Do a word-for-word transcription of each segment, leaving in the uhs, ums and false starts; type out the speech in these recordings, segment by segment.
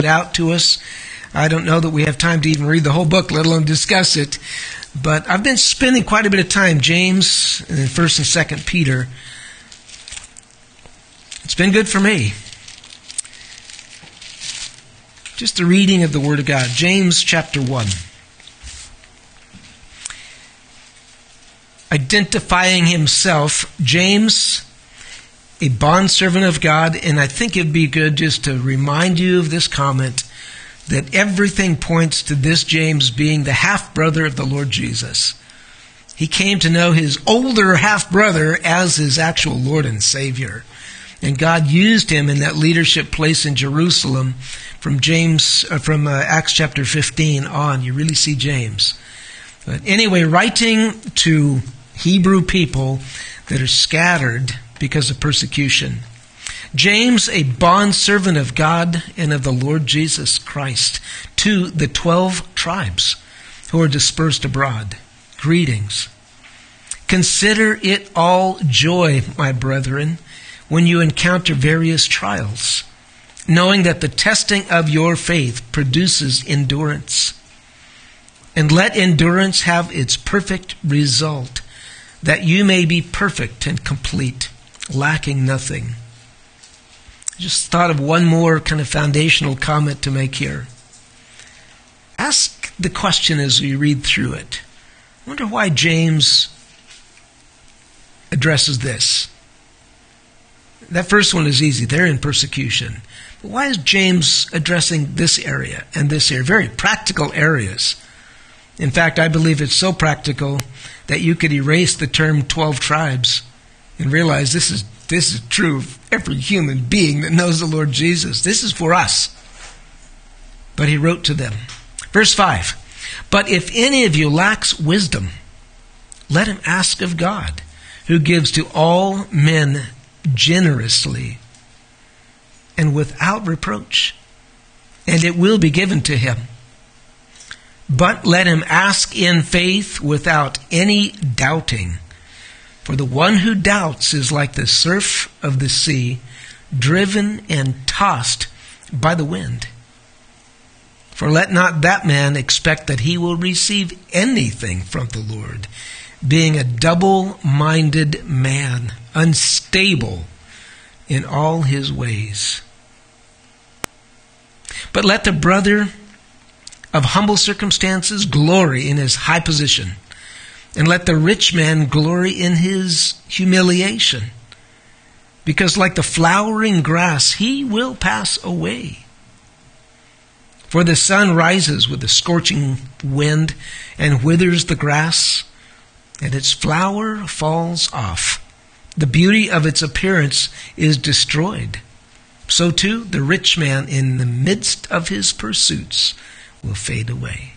out to us. I don't know that we have time to even read the whole book, let alone discuss it. But I've been spending quite a bit of time, James, and First and Second Peter. It's been good for me. Just the reading of the Word of God. James chapter one. Identifying himself, James, a bondservant of God, and I think it'd be good just to remind you of this comment, that everything points to this James being the half-brother of the Lord Jesus. He came to know his older half-brother as his actual Lord and Savior. And God used him in that leadership place in Jerusalem from James, uh, from uh, Acts chapter fifteen on. You really see James. But anyway, writing to Hebrew people that are scattered because of persecution. James, a bondservant of God and of the Lord Jesus Christ, to the twelve tribes who are dispersed abroad. Greetings. Consider it all joy, my brethren, when you encounter various trials, knowing that the testing of your faith produces endurance. And let endurance have its perfect result, that you may be perfect and complete, lacking nothing. I just thought of one more kind of foundational comment to make here. Ask the question as we read through it. I wonder why James addresses this. That first one is easy. They're in persecution. But why is James addressing this area and this area? Very practical areas. In fact, I believe it's so practical that you could erase the term twelve tribes and realize this is this is true of every human being that knows the Lord Jesus. This is for us. But he wrote to them. Verse five, but if any of you lacks wisdom, let him ask of God, who gives to all men generously and without reproach, and it will be given to him. But let him ask in faith without any doubting. For the one who doubts is like the surf of the sea, driven and tossed by the wind. For let not that man expect that he will receive anything from the Lord, being a double-minded man, unstable in all his ways. But let the brother of humble circumstances glory in his high position, and let the rich man glory in his humiliation, because like the flowering grass, he will pass away. For the sun rises with a scorching wind and withers the grass, and its flower falls off. The beauty of its appearance is destroyed. So too, the rich man in the midst of his pursuits will fade away.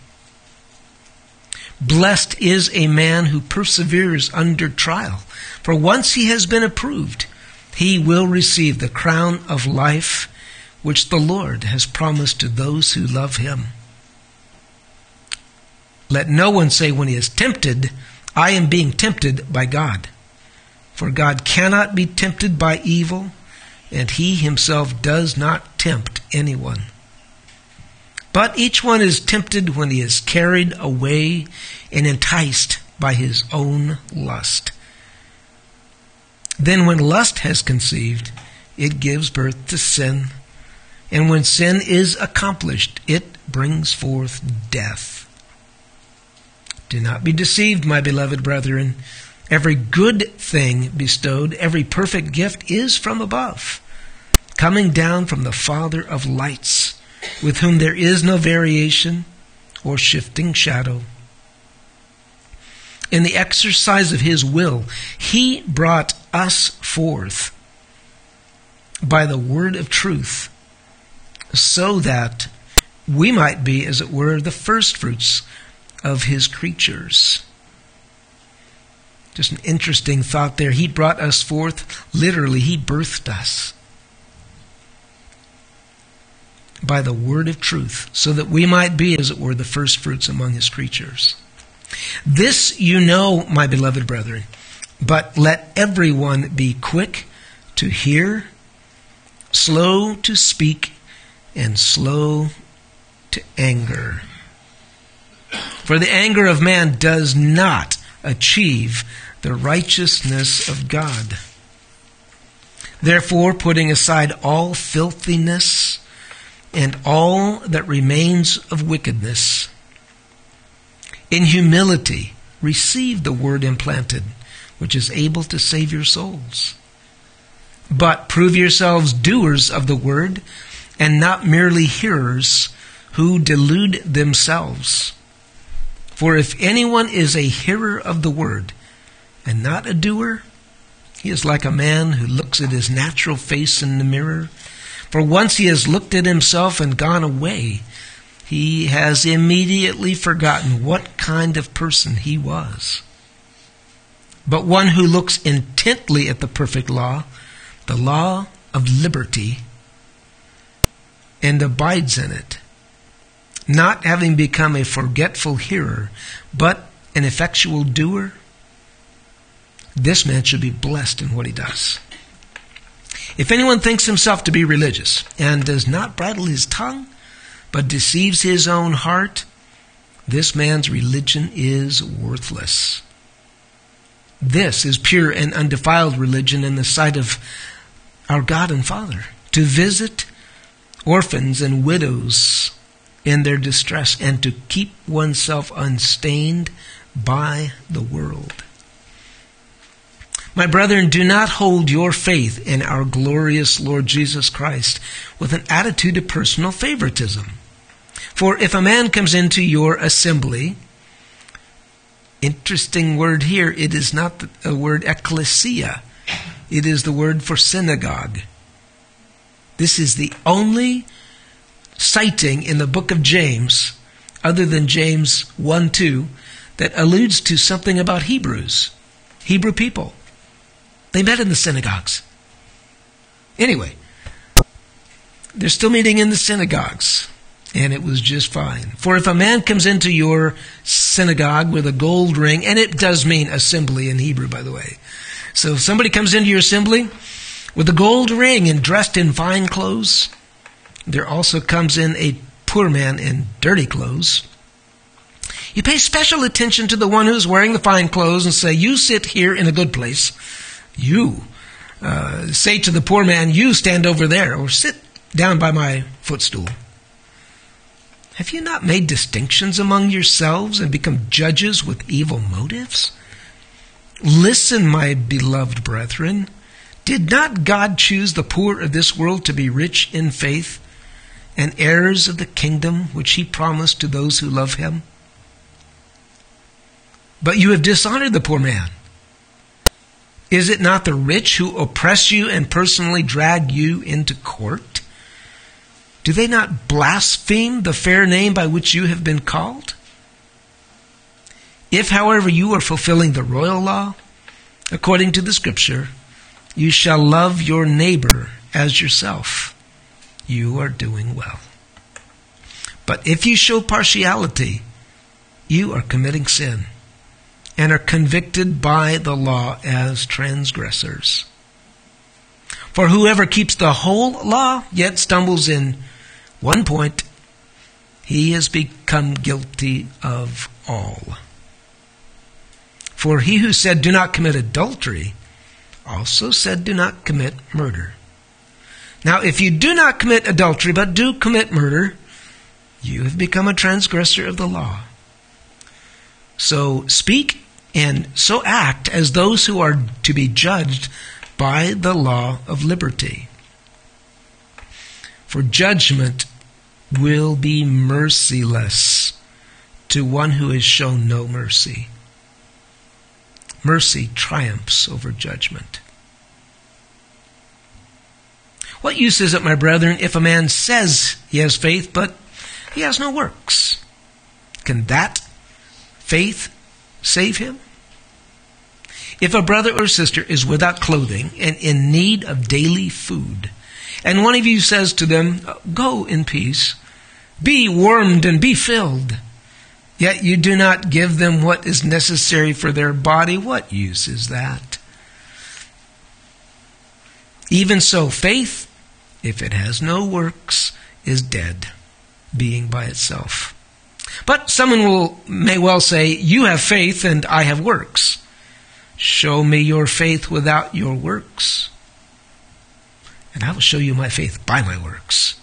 Blessed is a man who perseveres under trial, for once he has been approved, he will receive the crown of life which the Lord has promised to those who love him. Let no one say when he is tempted, I am being tempted by God. For God cannot be tempted by evil, and he himself does not tempt anyone. But each one is tempted when he is carried away and enticed by his own lust. Then when lust has conceived, it gives birth to sin. And when sin is accomplished, it brings forth death. Do not be deceived, my beloved brethren. Every good thing bestowed, every perfect gift is from above, coming down from the Father of lights, with whom there is no variation or shifting shadow. In the exercise of his will, he brought us forth by the word of truth, so that we might be, as it were, the firstfruits of his creatures. Just an interesting thought there. He brought us forth, literally, he birthed us by the word of truth, so that we might be, as it were, the firstfruits among his creatures. This you know, my beloved brethren, but let everyone be quick to hear, slow to speak, and slow to anger. For the anger of man does not achieve the righteousness of God. Therefore, putting aside all filthiness and all that remains of wickedness, in humility receive the word implanted, which is able to save your souls. But prove yourselves doers of the word, and not merely hearers who delude themselves. For if anyone is a hearer of the word, and not a doer, he is like a man who looks at his natural face in the mirror. For once he has looked at himself and gone away, he has immediately forgotten what kind of person he was. But one who looks intently at the perfect law, the law of liberty, and abides in it, not having become a forgetful hearer, but an effectual doer, this man should be blessed in what he does. If anyone thinks himself to be religious and does not bridle his tongue, but deceives his own heart, this man's religion is worthless. This is pure and undefiled religion in the sight of our God and Father, to visit orphans and widows in their distress and to keep oneself unstained by the world. My brethren, do not hold your faith in our glorious Lord Jesus Christ with an attitude of personal favoritism. For if a man comes into your assembly, interesting word here, it is not the word ecclesia. It is the word for synagogue. This is the only citing in the book of James, other than James one two, that alludes to something about Hebrews, Hebrew people. They met in the synagogues. Anyway, they're still meeting in the synagogues, and it was just fine. For if a man comes into your synagogue with a gold ring, and it does mean assembly in Hebrew, by the way. So if somebody comes into your assembly with a gold ring and dressed in fine clothes, there also comes in a poor man in dirty clothes. You pay special attention to the one who's wearing the fine clothes and say, you sit here in a good place. You uh, say to the poor man, you stand over there, or sit down by my footstool. Have you not made distinctions among yourselves and become judges with evil motives? Listen, my beloved brethren. Did not God choose the poor of this world to be rich in faith and heirs of the kingdom which he promised to those who love him? But you have dishonored the poor man. Is it not the rich who oppress you and personally drag you into court? Do they not blaspheme the fair name by which you have been called? If, however, you are fulfilling the royal law, according to the Scripture, you shall love your neighbor as yourself, you are doing well. But if you show partiality, you are committing sin and are convicted by the law as transgressors. For whoever keeps the whole law yet stumbles in one point, he has become guilty of all. For he who said, do not commit adultery, also said, do not commit murder. Now, if you do not commit adultery, but do commit murder, you have become a transgressor of the law. So speak and so act as those who are to be judged by the law of liberty. For judgment will be merciless to one who has shown no mercy. Mercy triumphs over judgment. What use is it, my brethren, if a man says he has faith, but he has no works? Can that faith save him? If a brother or sister is without clothing and in need of daily food, and one of you says to them, go in peace, be warmed and be filled, yet you do not give them what is necessary for their body, what use is that? Even so, faith, if it has no works, is dead, being by itself. But someone will may well say, you have faith and I have works. Show me your faith without your works, and I will show you my faith by my works.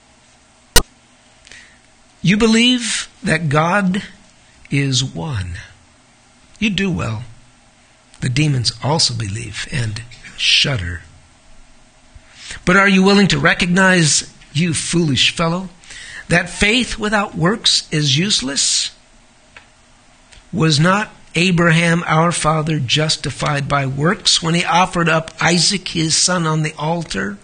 You believe that God is one. You do well. The demons also believe and shudder. But are you willing to recognize, you foolish fellow, that faith without works is useless? Was not Abraham, our father, justified by works when he offered up Isaac, his son, on the altar?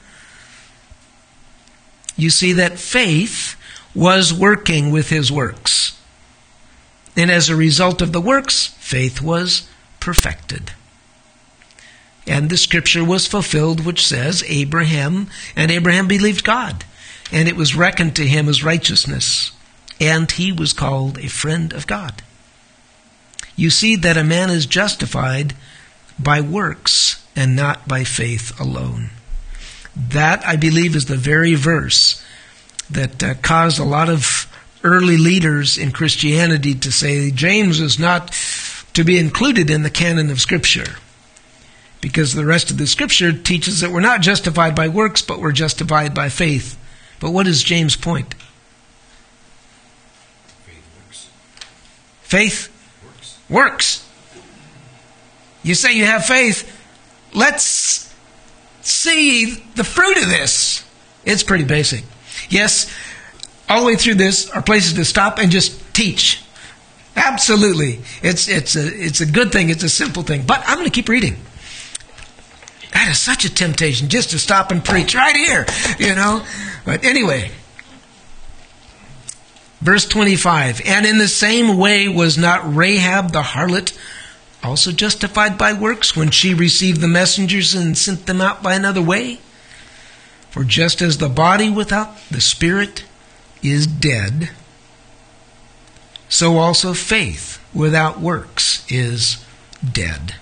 You see that faith was working with his works. And as a result of the works, faith was perfected. And the scripture was fulfilled, which says, Abraham, and Abraham believed God, and it was reckoned to him as righteousness, and he was called a friend of God. You see that a man is justified by works and not by faith alone. That, I believe, is the very verse that uh, caused a lot of early leaders in Christianity to say James is not to be included in the canon of Scripture, because the rest of the Scripture teaches that we're not justified by works, but we're justified by faith. But what is James' point? Faith works. Faith Works. works. You say you have faith. Let's see the fruit of this. It's pretty basic. Yes, all the way through this are places to stop and just teach. Absolutely. It's it's a it's a good thing. It's a simple thing. But I'm going to keep reading. That is such a temptation, just to stop and preach right here, you know. But anyway, verse twenty-five, and in the same way was not Rahab the harlot also justified by works when she received the messengers and sent them out by another way? For just as the body without the spirit is dead, so also faith without works is dead.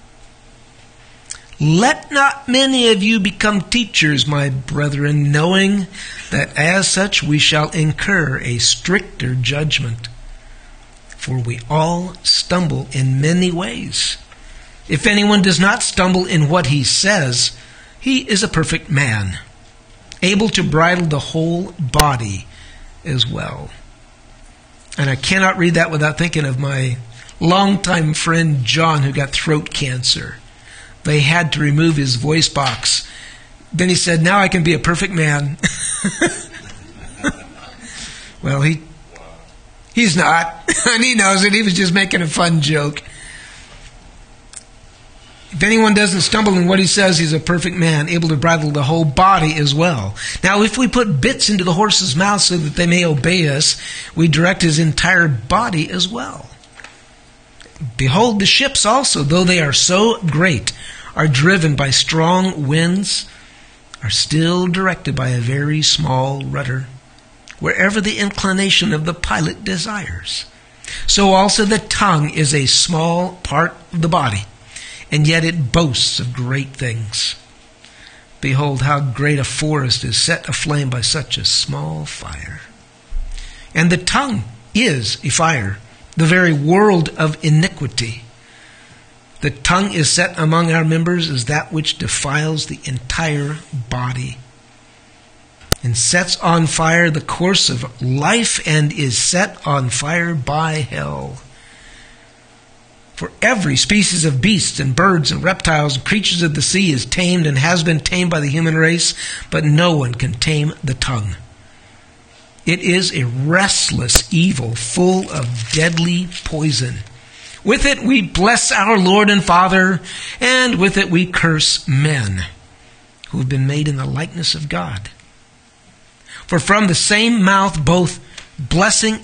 Let not many of you become teachers, my brethren, knowing that as such we shall incur a stricter judgment. For we all stumble in many ways. If anyone does not stumble in what he says, he is a perfect man, able to bridle the whole body as well. And I cannot read that without thinking of my longtime friend John, who got throat cancer. They had to remove his voice box. Then he said, now I can be a perfect man. Well, he he's not. And he knows it. He was just making a fun joke. If anyone doesn't stumble in what he says, he's a perfect man, able to bridle the whole body as well. Now, if we put bits into the horse's mouth so that they may obey us, we direct his entire body as well. Behold, the ships also, though they are so great, are driven by strong winds, are still directed by a very small rudder, wherever the inclination of the pilot desires. So also the tongue is a small part of the body, and yet it boasts of great things. Behold, how great a forest is set aflame by such a small fire. And the tongue is a fire, the very world of iniquity. The tongue is set among our members as that which defiles the entire body, and sets on fire the course of life, and is set on fire by hell. For every species of beasts and birds and reptiles and creatures of the sea is tamed and has been tamed by the human race, but no one can tame the tongue. It is a restless evil, full of deadly poison. With it we bless our Lord and Father, and with it we curse men who have been made in the likeness of God. For from the same mouth both blessing,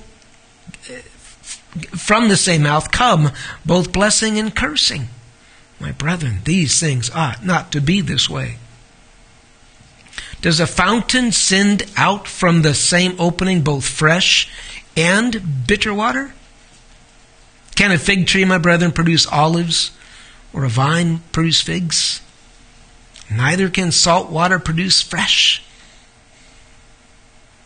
from the same mouth come both blessing and cursing. My brethren, these things ought not to be this way. Does a fountain send out from the same opening both fresh and bitter water? Can a fig tree, my brethren, produce olives, or a vine produce figs? Neither can salt water produce fresh.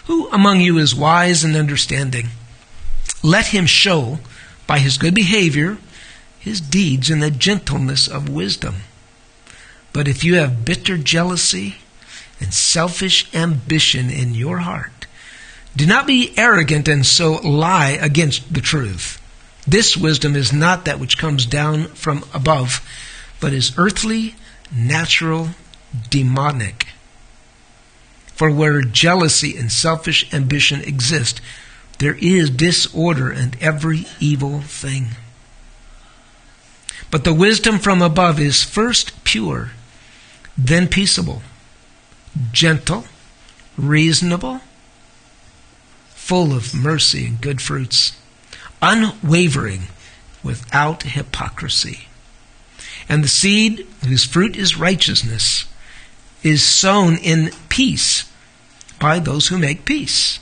Who among you is wise and understanding? Let him show by his good behavior his deeds in the gentleness of wisdom. But if you have bitter jealousy and selfish ambition in your heart, do not be arrogant and so lie against the truth. This wisdom is not that which comes down from above, but is earthly, natural, demonic. For where jealousy and selfish ambition exist, there is disorder and every evil thing. But the wisdom from above is first pure, then peaceable, gentle, reasonable, full of mercy and good fruits, unwavering, without hypocrisy. And the seed whose fruit is righteousness is sown in peace by those who make peace.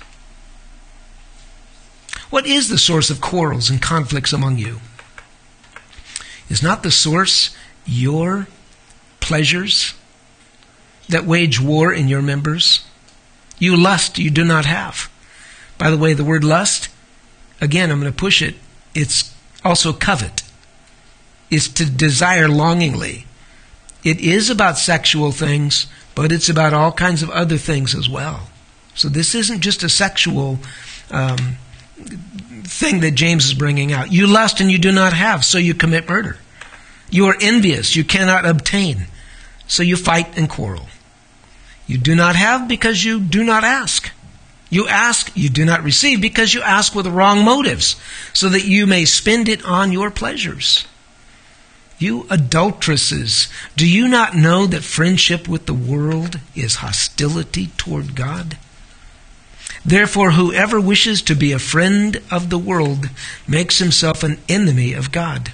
What is the source of quarrels and conflicts among you? Is not the source your pleasures that wage war in your members? You lust you do not have. By the way, the word lust, again, I'm going to push it. It's also covet. It's to desire longingly. It is about sexual things, but it's about all kinds of other things as well. So this isn't just a sexual um, thing that James is bringing out. You lust and you do not have, so you commit murder. You are envious, you cannot obtain, so you fight and quarrel. You do not have because you do not ask. You ask, you do not receive because you ask with wrong motives, so that you may spend it on your pleasures. You adulteresses, do you not know that friendship with the world is hostility toward God? Therefore, whoever wishes to be a friend of the world makes himself an enemy of God.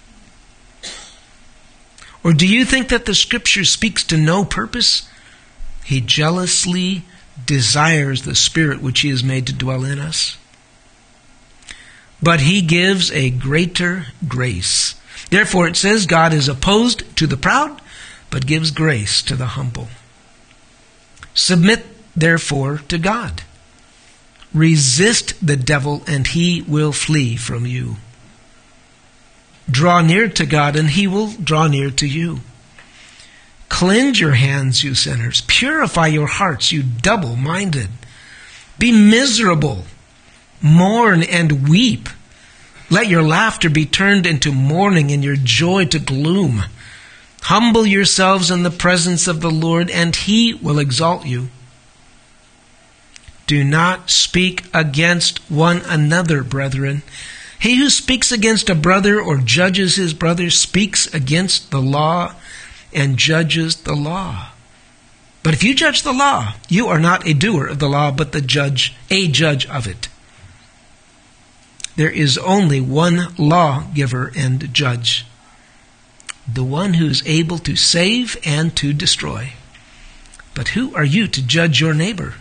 Or do you think that the Scripture speaks to no purpose? He jealously desires the Spirit which He has made to dwell in us. But He gives a greater grace. Therefore it says, God is opposed to the proud, but gives grace to the humble. Submit therefore to God. Resist the devil, and he will flee from you. Draw near to God, and He will draw near to you. Cleanse your hands, you sinners. Purify your hearts, you double-minded. Be miserable. Mourn and weep. Let your laughter be turned into mourning and your joy to gloom. Humble yourselves in the presence of the Lord, and He will exalt you. Do not speak against one another, brethren. He who speaks against a brother or judges his brother speaks against the law and judges the law. But if you judge the law, you are not a doer of the law, but the judge, a judge of it. There is only one lawgiver and judge, the one who is able to save and to destroy. But who are you to judge your neighbor?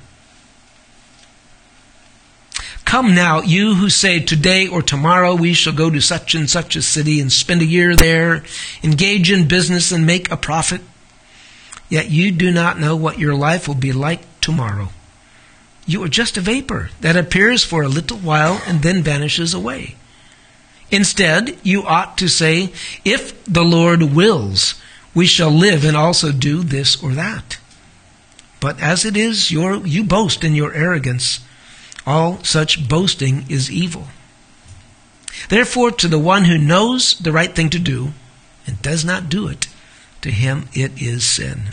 Come now, you who say, today or tomorrow we shall go to such and such a city and spend a year there, engage in business and make a profit. Yet you do not know what your life will be like tomorrow. You are just a vapor that appears for a little while and then vanishes away. Instead, you ought to say, if the Lord wills, we shall live and also do this or that. But as it is, your, you boast in your arrogance. All such boasting is evil. Therefore, to the one who knows the right thing to do and does not do it, to him it is sin.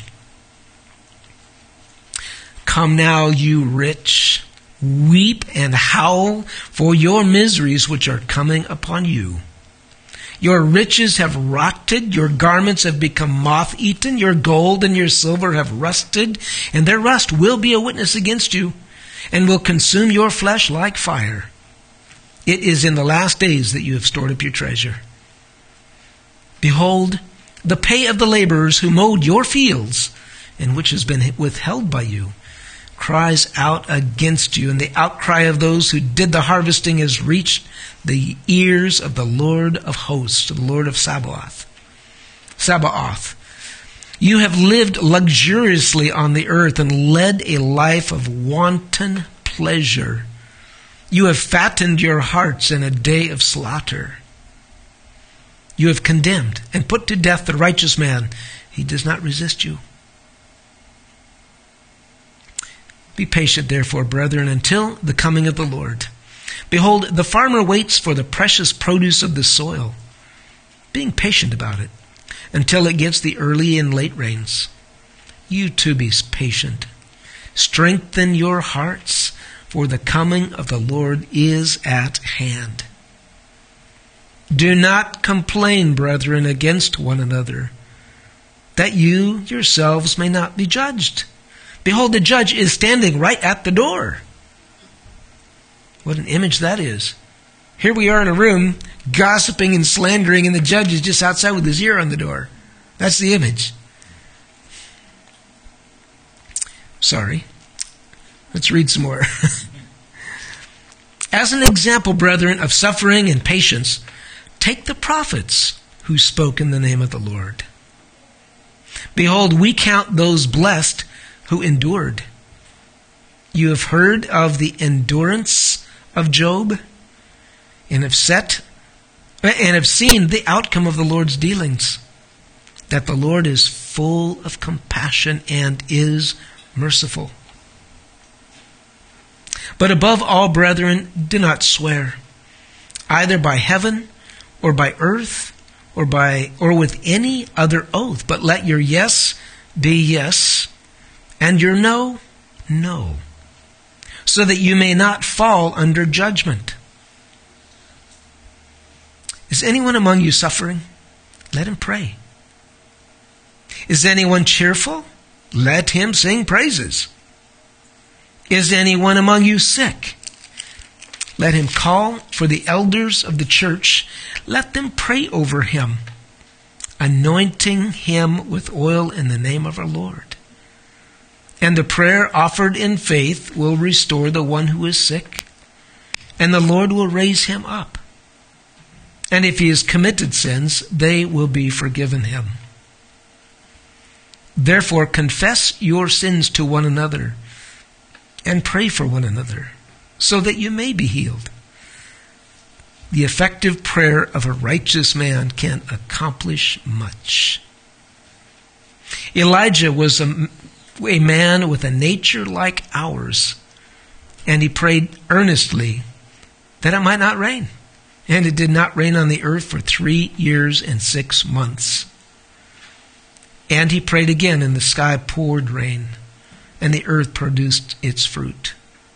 Come now, you rich, weep and howl for your miseries which are coming upon you. Your riches have rotted, your garments have become moth-eaten, your gold and your silver have rusted, and their rust will be a witness against you, and will consume your flesh like fire. It is in the last days that you have stored up your treasure. Behold, the pay of the laborers who mowed your fields, and which has been withheld by you, cries out against you, and the outcry of those who did the harvesting has reached the ears of the Lord of hosts, the Lord of Sabaoth. Sabaoth. You have lived luxuriously on the earth and led a life of wanton pleasure. You have fattened your hearts in a day of slaughter. You have condemned and put to death the righteous man. He does not resist you. Be patient, therefore, brethren, until the coming of the Lord. Behold, the farmer waits for the precious produce of the soil, being patient about it, until it gets the early and late rains. You too be patient. Strengthen your hearts, for the coming of the Lord is at hand. Do not complain, brethren, against one another, that you yourselves may not be judged. Behold, the judge is standing right at the door. What an image that is. Here we are in a room, gossiping and slandering, and the judge is just outside with his ear on the door. That's the image. Sorry. Let's read some more. As an example, brethren, of suffering and patience, take the prophets who spoke in the name of the Lord. Behold, we count those blessed who endured. You have heard of the endurance of Job, and have set and have seen the outcome of the Lord's dealings, that the Lord is full of compassion and is merciful. But above all, brethren, do not swear, either by heaven or by earth or by or with any other oath, but let your yes be yes, and your no, no, so that you may not fall under judgment. Is anyone among you suffering? Let him pray. Is anyone cheerful? Let him sing praises. Is anyone among you sick? Let him call for the elders of the church. Let them pray over him, anointing him with oil in the name of our Lord. And the prayer offered in faith will restore the one who is sick, and the Lord will raise him up. And if he has committed sins, they will be forgiven him. Therefore, confess your sins to one another and pray for one another, so that you may be healed. The effective prayer of a righteous man can accomplish much. Elijah was a, a man with a nature like ours, and he prayed earnestly that it might not rain. And it did not rain on the earth for three years and six months. And he prayed again, and the sky poured rain, and the earth produced its fruit.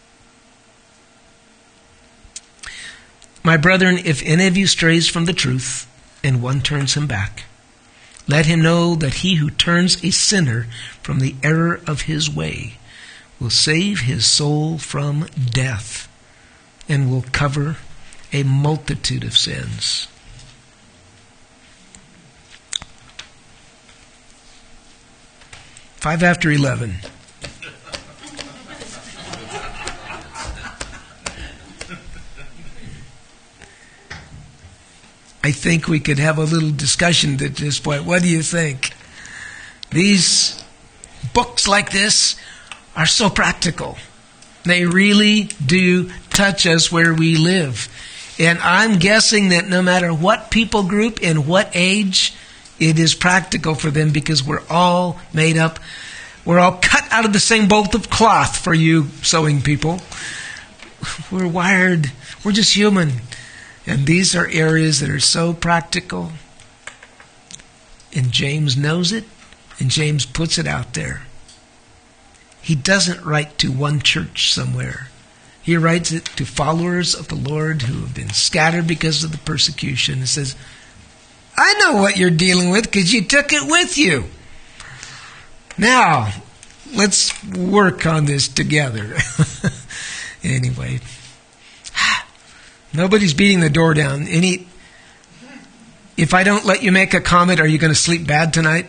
My brethren, if any of you strays from the truth, and one turns him back, let him know that he who turns a sinner from the error of his way will save his soul from death, and will cover a multitude of sins. Five after eleven. I think we could have a little discussion at this point. What do you think? These books like this are so practical. They really do touch us where we live. And I'm guessing that no matter what people group, in what age, it is practical for them, because we're all made up. We're all cut out of the same bolt of cloth, for you sewing people. We're wired. We're just human. And these are areas that are so practical. And James knows it, and James puts it out there. He doesn't write to one church somewhere. He writes it to followers of the Lord who have been scattered because of the persecution. He says, I know what you're dealing with because you took it with you. Now, let's work on this together. Anyway, nobody's beating the door down. Any? If I don't let you make a comment, are you going to sleep bad tonight?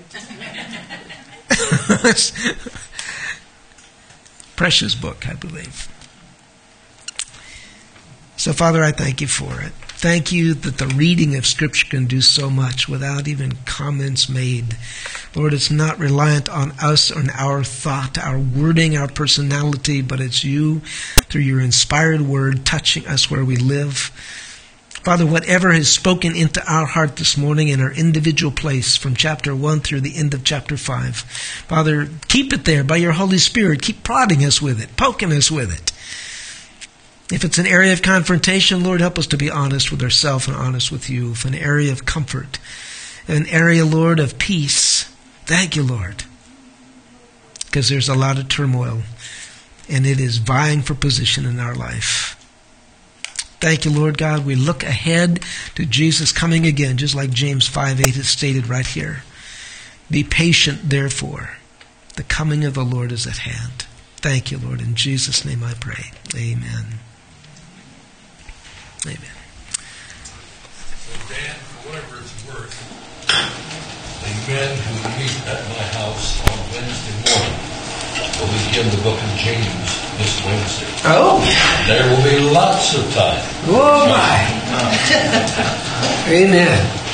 Precious book, I believe. So, Father, I thank you for it. Thank you that the reading of Scripture can do so much without even comments made. Lord, it's not reliant on us, on our thought, our wording, our personality, but it's you, through your inspired word, touching us where we live. Father, whatever has spoken into our heart this morning in our individual place from chapter one through the end of chapter five, Father, keep it there by your Holy Spirit. Keep prodding us with it, poking us with it. If it's an area of confrontation, Lord, help us to be honest with ourselves and honest with you. If an area of comfort, an area, Lord, of peace, thank you, Lord, because there's a lot of turmoil, and it is vying for position in our life. Thank you, Lord God. We look ahead to Jesus coming again, just like James five eight is stated right here. Be patient, therefore. The coming of the Lord is at hand. Thank you, Lord. In Jesus' name I pray. Amen. Amen. So Dan, for whatever it's worth, the men who meet at my house on Wednesday morning will begin the book of James this Wednesday. Oh. There will be lots of time. Oh my. Amen.